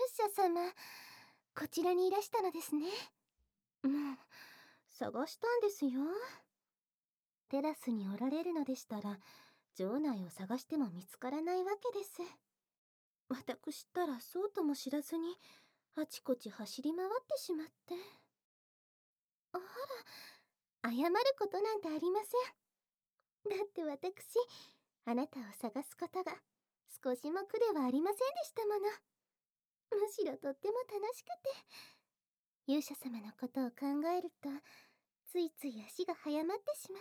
者様、こちらにいらしたのですね。もう探したんですよ。テラスにおられるのでしたら城内を探しても見つからないわけです。私ったらそうとも知らずにあちこち走り回ってしまって。あら、謝ることなんてありません。だって私、あなたを探すことが少しも苦ではありませんでしたもの。むしろとっても楽しくて、勇者様のことを考えるとついつい足が速まってしまって。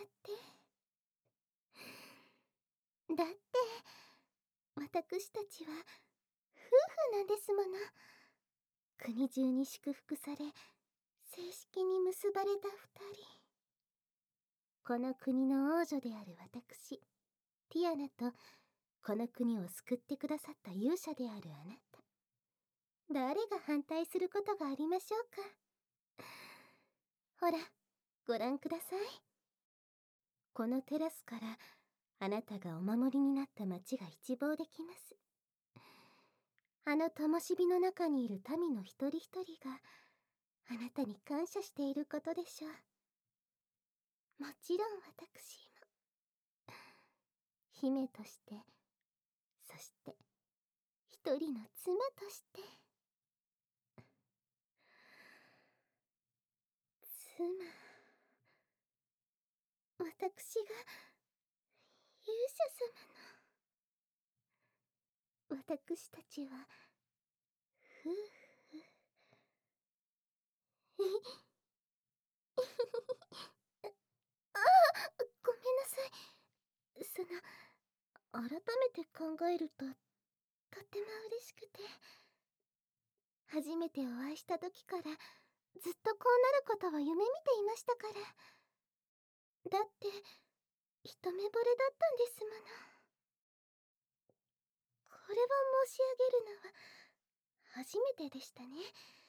だって私たちは夫婦なんですもの。国中に祝福され正式に結ばれた二人。この国の王女である私ティアナと、この国を救ってくださった勇者であるあなた、誰が反対することがありましょうか。ほら、ご覧ください。このテラスからあなたがお守りになった町が一望できます。あの灯火の中にいる民の一人一人があなたに感謝していることでしょう。もちろん私も姫として、そして一人の妻として。妻、私が勇者様の。私たちは夫婦。ああ、ごめんなさい。改めて考えるととっても嬉しくて、初めてお会いした時からずっとこうなることを夢見ていましたから。だって一目惚れだったんですもの。これを申し上げるのは初めてでしたね。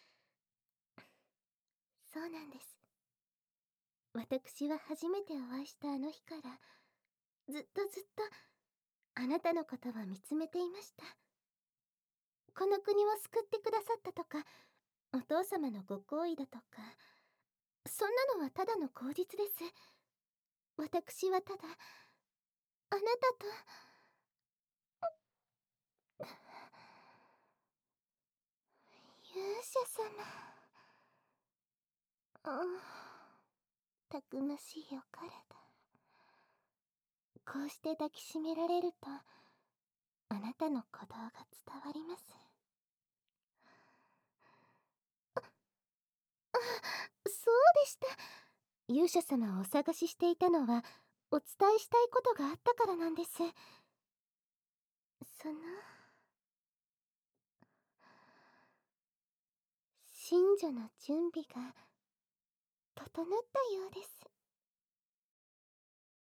そうなんです。私は初めてお会いしたあの日からずっとあなたのことを見つめていました。この国を救ってくださったとか、お父様のご厚意だとか、そんなのはただの口実です。私はただあなたと。勇者様。たくましいお体。こうして抱きしめられるとあなたの鼓動が伝わります。そうでした。勇者様をお探ししていたのはお伝えしたいことがあったからなんです。神女の準備が整ったようです。